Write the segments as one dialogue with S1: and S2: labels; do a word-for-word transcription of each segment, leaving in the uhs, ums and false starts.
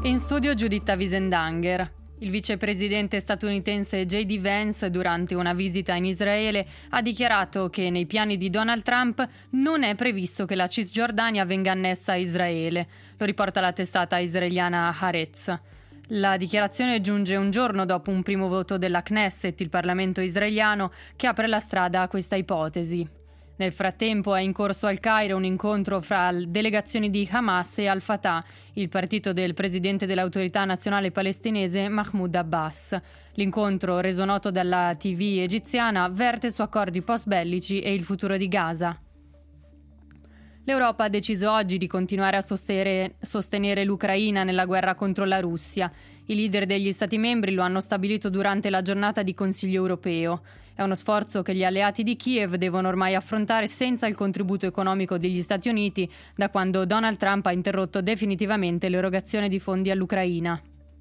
S1: E in studio Giuditta Wiesendanger. Il vicepresidente statunitense J D Vance, durante una visita in Israele, ha dichiarato che nei piani di Donald Trump non è previsto che la Cisgiordania venga annessa a Israele. Lo riporta la testata israeliana Haaretz. La dichiarazione giunge un giorno dopo un primo voto della Knesset, il Parlamento israeliano, che apre la strada a questa ipotesi. Nel frattempo è in corso al Cairo un incontro fra delegazioni di Hamas e Al-Fatah, il partito del presidente dell'autorità nazionale palestinese Mahmoud Abbas. L'incontro, reso noto dalla tivù egiziana, verte su accordi post-bellici e il futuro di Gaza. L'Europa ha deciso oggi di continuare a sostenere, sostenere l'Ucraina nella guerra contro la Russia. I leader degli Stati membri lo hanno stabilito durante la giornata di Consiglio europeo. È uno sforzo che gli alleati di Kiev devono ormai affrontare senza il contributo economico degli Stati Uniti, da quando Donald Trump ha interrotto definitivamente l'erogazione di fondi all'Ucraina.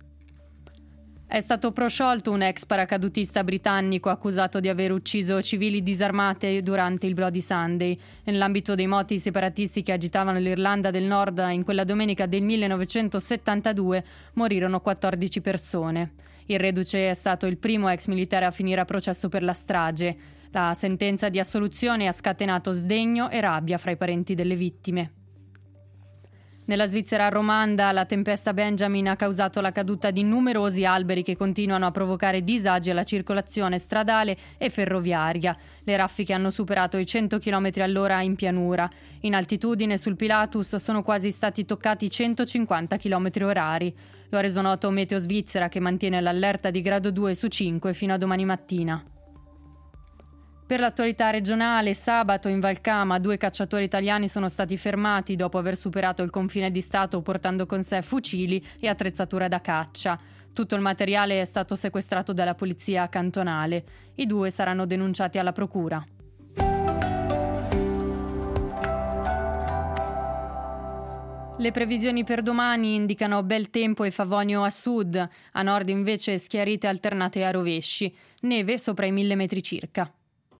S1: È stato prosciolto un ex paracadutista britannico accusato di aver ucciso civili disarmate durante il Bloody Sunday. Nell'ambito dei moti separatisti che agitavano l'Irlanda del Nord, in quella domenica del millenovecentosettantadue morirono quattordici persone. Il reduce è stato il primo ex militare a finire a processo per la strage. La sentenza di assoluzione ha scatenato sdegno e rabbia fra i parenti delle vittime. Nella Svizzera romanda la tempesta Benjamin ha causato la caduta di numerosi alberi che continuano a provocare disagi alla circolazione stradale e ferroviaria. Le raffiche hanno superato i cento chilometri all'ora in pianura. In altitudine sul Pilatus sono quasi stati toccati centocinquanta chilometri orari. Lo ha reso noto Meteo Svizzera, che mantiene l'allerta di grado due su cinque fino a domani mattina. Per l'attualità regionale, sabato in Valcama due cacciatori italiani sono stati fermati dopo aver superato il confine di Stato portando con sé fucili e attrezzatura da caccia. Tutto il materiale è stato sequestrato dalla polizia cantonale. I due saranno denunciati alla procura. Le previsioni per domani indicano bel tempo e favonio a sud, a nord invece schiarite alternate a rovesci, neve sopra i mille metri circa.